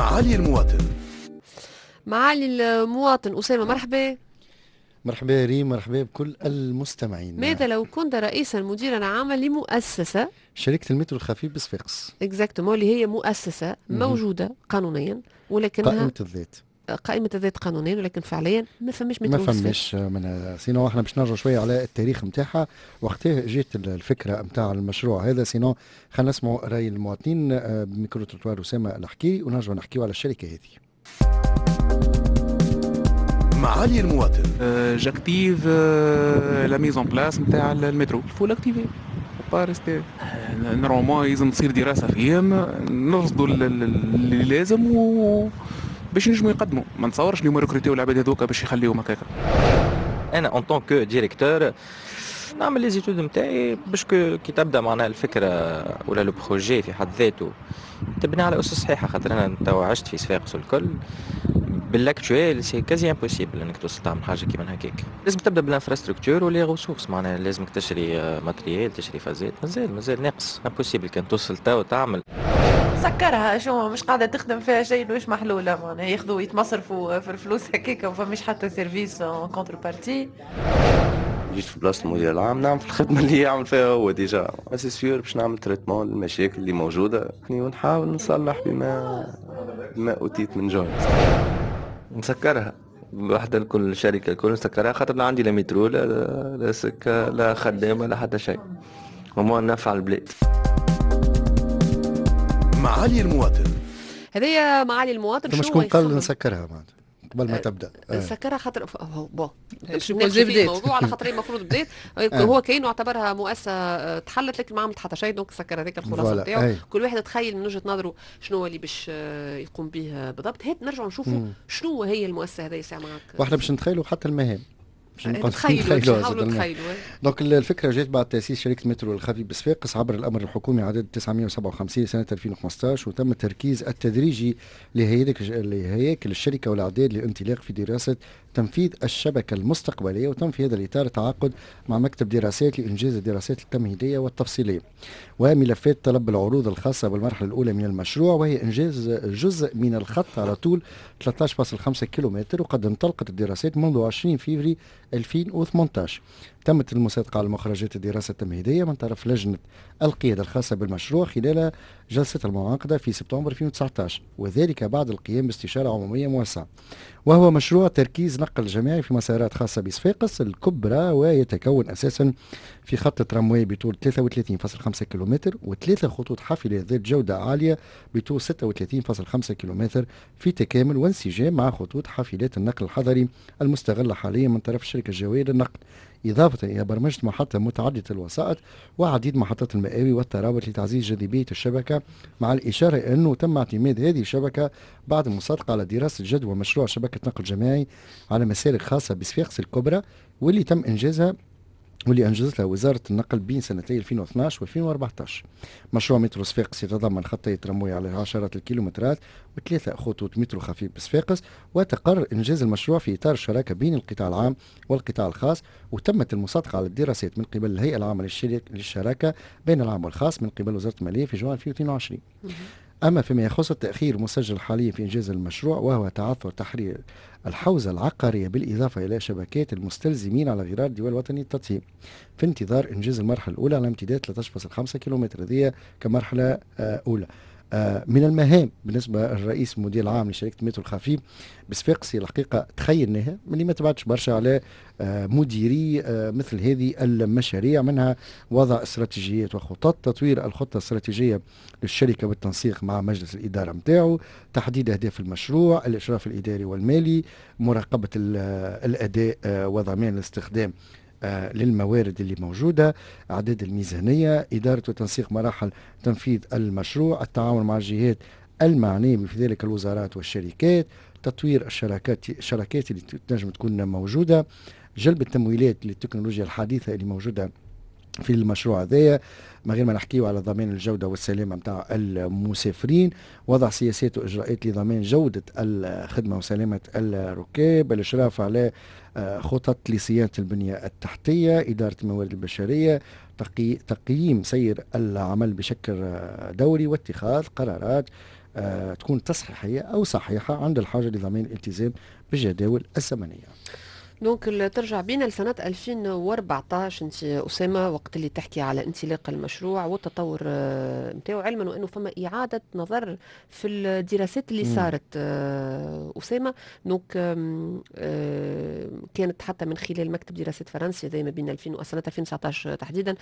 معالي المواطن. معالي المواطن أسامة، مرحبا. مرحبا ريم، مرحبا بكل المستمعين. ماذا لو كنت رئيسا مديرا عاما لمؤسسة شركة المترو الخفيف بصفاقس اكزاكتومون اللي هي مؤسسة موجودة قانونيا ولكنها قائمة الذات، قائمة الذات قانونيا، ولكن فعليا ما فماش ما مترو فماش منها. سينو احنا باش نرجع شويه على التاريخ نتاعها وقتها جات الفكره نتاع المشروع هذا. سينو خلينا نسمعوا راي المواطنين بميكرو تروتوار اسامه الحكي ونرجعوا نحكيوا على الشركه هذه. معالي المواطن. جاكتيف لا ميز اون بلاس نتاع المترو فول اكتيفي با ريستي نورمالمون. لازم تصير دراسه فيهم، نرصدوا اللي لازم باش نجموا يقدموا. ما نتصورش اليوم ريكروتيو العباد هذوك باش يخليهم هكاكا. انا اون طون كو ديريكتور نعمل لي زيتود نتاعي باش كي تبدا معناها الفكره ولا لو بروجي في حد ذاته تبني على اسس صحيحه. خاطر انا توا عشت في صفاقس الكل بالاكتويل سي كازي امبوسيبل انك توصل تعمل حاجه كيما هكاك. لازم تبدا بالانفراستركتور ولي ريسورس، معناها لازمك تشري ماتريال، تشري فازات. مازال ناقص امبوسيبل كان توصل توا تعمل. سكرها شو مش قاعده تخدم فيها شيء مش محلوله، معناها ياخذوا يتمصرفوا في الفلوس هكاك وفماش حتى سيرفيس كونتر بارتي. جيت في بلاصه المدير العام نعمل في الخدمه اللي يعمل فيها هو ديجا، سي سيور باش نعمل تريتمون للمشاكل اللي موجوده ونحاول نصلح بما اوتيت من جهد. نسكرها واحدة لكل شركة الكل نسكرها، خاطر لا عندي لا مترو لا سكة لا خدامة لا حتى شيء، وما نفع البلاد. معالي المواطن. هذايا معالي المواطن. شو شكون قال نسكرها قبل ما تبدا؟ سكرها خاطر بون بدات الموضوع على خاطر المفروض بدات هو كاين واعتبرها مؤسسه تحلت، لكن ما عملت حتى شيء. دونك سكر هذيك الخلاصه نتاعو. كل واحد تخيل من وجهه نظره شنو هو اللي باش يقوم به بالضبط. هات نرجعوا نشوفوا شنو هي المؤسسه هذه ساعه معك. واحنا باش نتخيلوا حتى المهام، نحاولوا نتخيلوا. دونك الفكره جات بعد تاسيس شركه مترو الخفيف بصفاقس عبر الامر الحكومي عدد 957 سنه 2015، وتم التركيز التدريجي لهياكل الشركه والاعداد للانطلاق في دراسه تنفيذ الشبكه المستقبليه. وتم في هذا الاطار التعاقد مع مكتب دراسات لانجاز الدراسات التمهيديه والتفصيليه وملفات طلب العروض الخاصه بالمرحله الاولى من المشروع، وهي انجاز جزء من الخط على طول 13.5 كيلومتر. وقد انطلقت الدراسات منذ 20 فبراير 2018. تمت المصادقة على مخرجات الدراسة التمهيدية من طرف لجنة القيادة الخاصة بالمشروع خلال جلسة المعاقدة في سبتمبر 2019، وذلك بعد القيام باستشارة عمومية موسعة. وهو مشروع تركيز نقل جماعي في مسارات خاصة بصفاقس الكبرى، ويتكون أساسا في خط ترامواي بطول 33.5 كيلومتر وثلاثة خطوط حافلة ذات جودة عالية بطول 36.5 كيلومتر في تكامل وانسجام مع خطوط حافلات النقل الحضري المستغلة حاليا من طرف الشركة الجوية للنقل، إضافة إلى برمجة محطة متعددة الوسائط وعديد محطات المآوي والترابط لتعزيز جاذبية الشبكة، مع الإشارة أنه تم اعتماد هذه الشبكة بعد المصادقة على دراسة جدوى مشروع شبكة نقل جماعي على مسالك خاصة بصفاقس الكبرى، واللي تم إنجازها واللي أنجزتها وزارة النقل بين سنتي 2012 و2014. مشروع مترو صفاقس يتضمن خطي ترامواي على عشرات الكيلومترات وثلاثة خطوط مترو خفيف بصفاقس، وتقرر إنجاز المشروع في إطار الشراكة بين القطاع العام والقطاع الخاص. وتمت المصادقة على الدراسات من قبل الهيئة العامة للشراكة بين العام والخاص من قبل وزارة المالية في جوان 2022. أما فيما يخص التأخير المسجل حاليا في إنجاز المشروع، وهو تعثر تحرير الحوزة العقارية بالإضافة إلى شبكات المستلزمين على غرار الديوان الوطني للتطهير في انتظار إنجاز المرحلة الأولى على امتداد 13.5 كيلومتر ذي كمرحلة أولى. من المهام بالنسبة للرئيس المدير العام لشركة مترو الخفيف بصفاقس الحقيقة تخيلناها ملي ما تبعتش برشا على مديري مثل هذه المشاريع، منها وضع استراتيجيات وخطط، تطوير الخطة الاستراتيجية للشركة بالتنسيق مع مجلس الإدارة متاعه، تحديد أهداف المشروع، الإشراف الإداري والمالي، مراقبة الأداء وضمان الاستخدام للموارد اللي موجودة، أعداد الميزانية، إدارة وتنسيق مراحل تنفيذ المشروع، التعاون مع الجهات المعنية في ذلك الوزارات والشركات، تطوير الشراكات اللي تنجم تكون موجودة، جلب التمويلات للتكنولوجيا الحديثة اللي موجودة في المشروع هذايا، ما غير ما نحكيو على ضمان الجودة والسلامة متاع المسافرين، وضع سياسات وإجراءات لضمان جودة الخدمة وسلامة الركاب، الإشراف على خطط لصيانة البنية التحتية، إدارة الموارد البشرية، تقييم سير العمل بشكل دوري، واتخاذ قرارات تكون تصحيحية أو صحيحة عند الحاجة لضمان الالتزام بالجداول الزمنية. دونك ترجع بينا لسنة 2014 انت أسامة، وقت اللي تحكي على انطلاق المشروع والتطور نتاعو، علما وانه فما إعادة نظر في الدراسات اللي صارت أسامة. دونك كانت حتى من خلال مكتب دراسات فرنسي زي ما بين سنة 2019 تحديدا،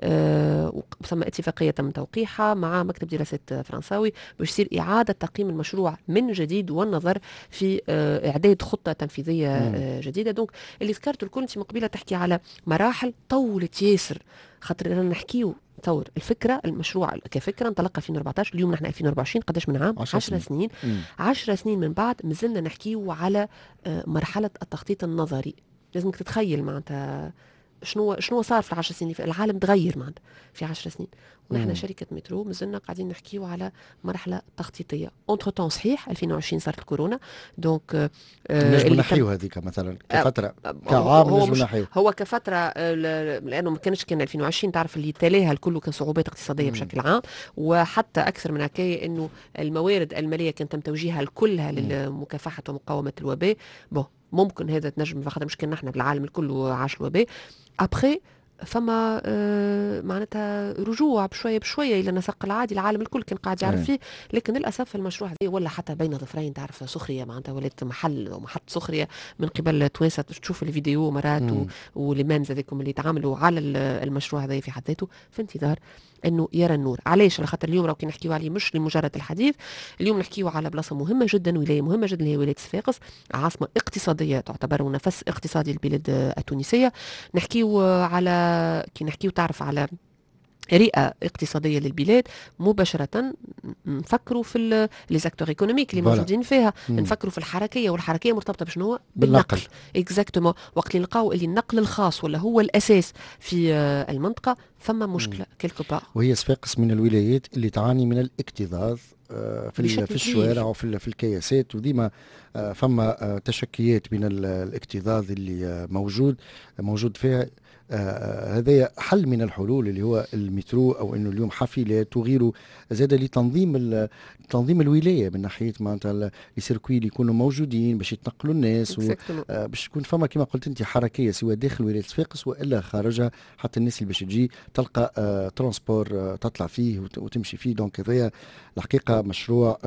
ثم اتفاقية تم توقيعها مع مكتب دراسات فرنساوي باش يصير إعادة تقييم المشروع من جديد والنظر في إعداد خطة تنفيذية جديدة. دونك اللي ذكرته الكل انت مقبله تحكي على مراحل طولت ياسر، خاطر رانا نحكيو تصور الفكره المشروع كفكره انطلق 2014، اليوم نحن 2024 قداش من عام؟ 10 سنين. 10 سنين من بعد مازلنا نحكيو على مرحله التخطيط النظري. لازمك تتخيل معناتها شنو صار في ال10 سنين، العالم تغير معناتها في 10 سنين، ونحن شركه مترو مازلنا قاعدين نحكيو على مرحله تخطيطيه. اونتر تون صحيح 2020 صارت الكورونا، دونك نجم نحيو هذيك مثلا كفتره كعام نجم نحيو هو كفتره، لانه ما كانش كان 2020 تعرف اللي تلاها الكل كان صعوبات اقتصاديه بشكل عام، وحتى اكثر من هكايا انه الموارد الماليه كانت تم توجيهها كلها لمكافحه ومقاومه الوباء. ممكن هذا تنجم خاطر مش كان نحن بالعالم الكل عاش الوباء. ابخي فما معناتها رجوع بشويه بشويه الى نسق العادي، العالم الكل كان قاعد يعرف فيه، لكن للاسف المشروع هذا ولا حتى بين ظفرين تعرف سخريه، معناتها ولات محط سخريه من قبل توانسه. تشوف الفيديو مرات والميمز هذيكم اللي تعاملوا على المشروع هذا في حد ذاته في انتظار انه يرى النور. علاش؟ على خاطر اليوم راكي نحكيو عليه مش لمجرد الحديث، اليوم نحكيو على بلاصه مهمه جدا، ولايه مهمه جدا هي ولايه صفاقس، عاصمه اقتصاديه تعتبر نفس اقتصادي البلاد التونسيه. نحكيو على كي نحكيو تعرف على رئة اقتصادية للبلاد مباشرة، نفكروا في لي زاكتور ايكونوميك اللي موجودين فيها، نفكروا في الحركية، والحركية مرتبطة بشنو؟ بالنقل. اكزاكتومون. وقت اللي نلقاو اللي النقل الخاص ولا هو الأساس في المنطقة فما مشكلة كيلكو بار. وهي صفاقس من الولايات اللي تعاني من الاكتظاظ في الشوارع وفي الكياسات، وديما فما تشكيات من الاكتظاظ اللي موجود فيها. هذا حل من الحلول اللي هو المترو، او انه اليوم حافلات وغيره، زاد لتنظيم الولايه من ناحيه معناتها السيركوي اللي يكونوا موجودين باش يتنقلوا الناس باش يكون فما كما قلت انت حركيه سواء داخل ولايه صفاقس والا خارجها، حتى الناس اللي باش تجي تلقى ترانسبور تطلع فيه وتمشي فيه. دونك هذايا الحقيقه مشروع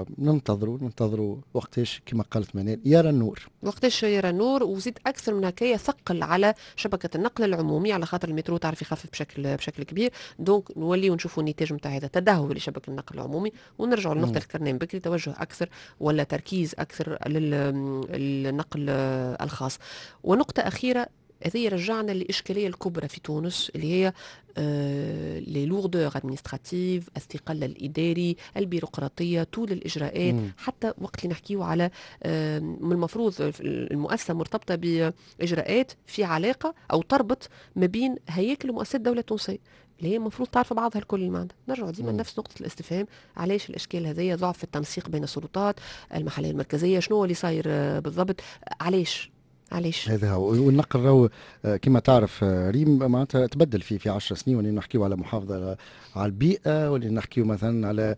ننتظروا وقتاش كما قالت منال يرى النور، وقتاش يرى النور. وزيد اكثر من هكايا ثقل على شبكه النقل العمومي، على خاطر المترو تعرف يخفف بشكل كبير. دونك نوليو نشوفوا النتاج نتاع هذا تدهور لشبكه النقل العمومي، ونرجعوا للنقطه اللي ذكرناها بكري، توجه اكثر ولا تركيز اكثر للنقل الخاص. ونقطه اخيره هذه رجعنا للإشكالية الكبرى في تونس اللي هي لي لوردور ادمنستراتيف، الثقل الإداري، البيروقراطية، طول الإجراءات. حتى وقت اللي نحكيو على من المفروض المؤسسة مرتبطة بإجراءات في علاقة أو تربط ما بين هياكل ومؤسسات الدولة التونسية اللي هي المفروض تعرف بعضها الكل المعنى. نرجع ديما نفس نقطة الاستفهام، علاش الإشكال هذايا؟ ضعف في التنسيق بين السلطات المحلية المركزية، شنو اللي صاير بالضبط؟ علاش هذا هو. والنقل راهو كما تعرف ريم معناتها تبدل في 10 سنين، ولينا نحكيو على محافظه على البيئه، ولينا نحكيو مثلا على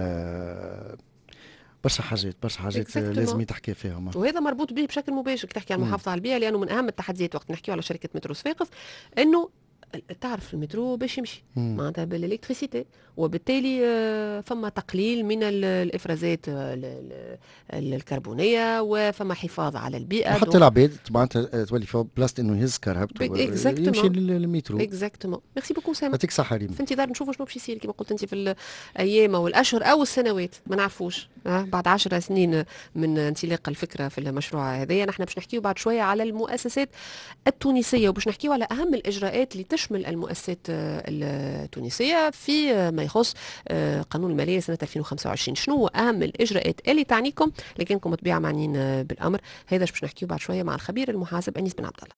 برشا حاجات لازم تحكي فيهم، وهذا مربوط به بشكل مباشر. تحكي على المحافظه على البيئه، لانه من اهم التحديات وقت نحكيو على شركه مترو صفاقس انه تعرف المترو باش يمشي معناتها بالالكتريسيتي، وبالتالي فما تقليل من الافرازات الكربونيه، وفما حفاظ على البيئه، وحتى العباد معناتها تولي في بلاصه انه يهز كرهبته يمشي للمترو. اكزاكتومون. ميرسي بوكو سامة، يعطيك الصحه ريم. في انتظار نشوفوا شنو باش يصير كما قلت انت في الايام او الاشهر او السنوات، ما نعرفوش. بعد 10 سنين من انطلاق الفكره في المشروع هذايا، نحن باش نحكيو بعد شويه على المؤسسات التونسيه، وباش نحكيو على اهم الاجراءات اللي تشمل المؤسسات التونسيه في ما يخص قانون الماليه سنه 2025. شنو هو اهم الاجراءات اللي تعنيكم، اللي كانكم طبيعه معنيين بالامر هذا؟ باش نحكيو بعد شويه مع الخبير المحاسب انيس بن عبد الله.